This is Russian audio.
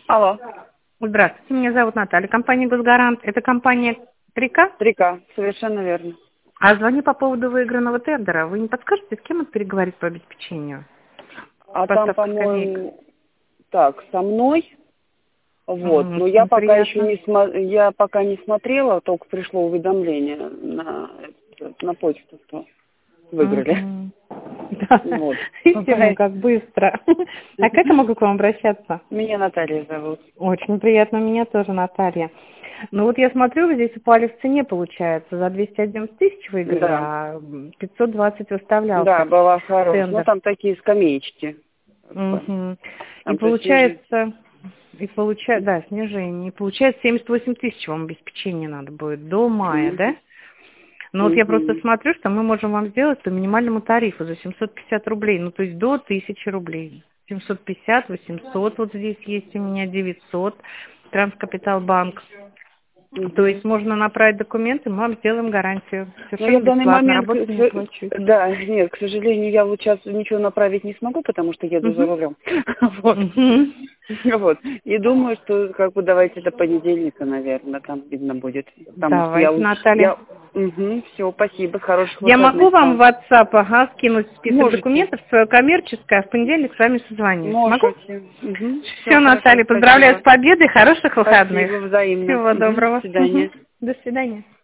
Алло. Здравствуйте, меня зовут Наталья. Компания «Госгарант». Это компания 3К? 3К, совершенно верно. А звоню по поводу выигранного тендера. Вы не подскажете, с кем это переговорить по обеспечению? А там, Поставка скамеек. по-моему, так, со мной. Вот. Но я Очень пока еще приятно. я пока не смотрела, только пришло уведомление на почту, что выиграли. Да, Вот. видите, как быстро. А как я могу к вам обращаться? Меня Наталья зовут. Очень приятно, меня тоже Наталья. Ну вот я смотрю, вы здесь упали в цене, получается, за 211 тысяч выиграли, Да. а 520 выставлялся Да, была хорошая. Ну, тендер. там такие скамеечки. Мгм. И Там то снижение. получается, да, снижение. И получается 78 тысяч вам обеспечение надо будет до мая, да? Ну вот я просто Мгм. смотрю, что мы можем вам сделать по минимальному тарифу за 750 рублей, ну то есть до 1000 рублей. 750, 800, вот здесь есть у меня 900, Транскапитал Банк. То Мгм. есть можно направить документы, мы вам сделаем гарантию. Но я Совершенно в данный бесплатно, момент, работу не оплачиваете. да, нет, к сожалению, я вот сейчас ничего направить не смогу, потому что еду за Мгм. рулем. Вот. Мгм. Вот. И думаю, что как бы давайте до понедельника, наверное, там видно будет. Потому что я Давайте, лучше, Наталья. Все, спасибо, хороших Я могу выходных вам в вам. WhatsApp, скинуть список Можете, документов, свое коммерческое, а в понедельник с вами созвонюсь. Могу? можете. Все Все, хорошо, Наталья, поздравляю с спасибо. победой, хороших выходных. Спасибо, взаимно. Всего До доброго. свидания. До свидания.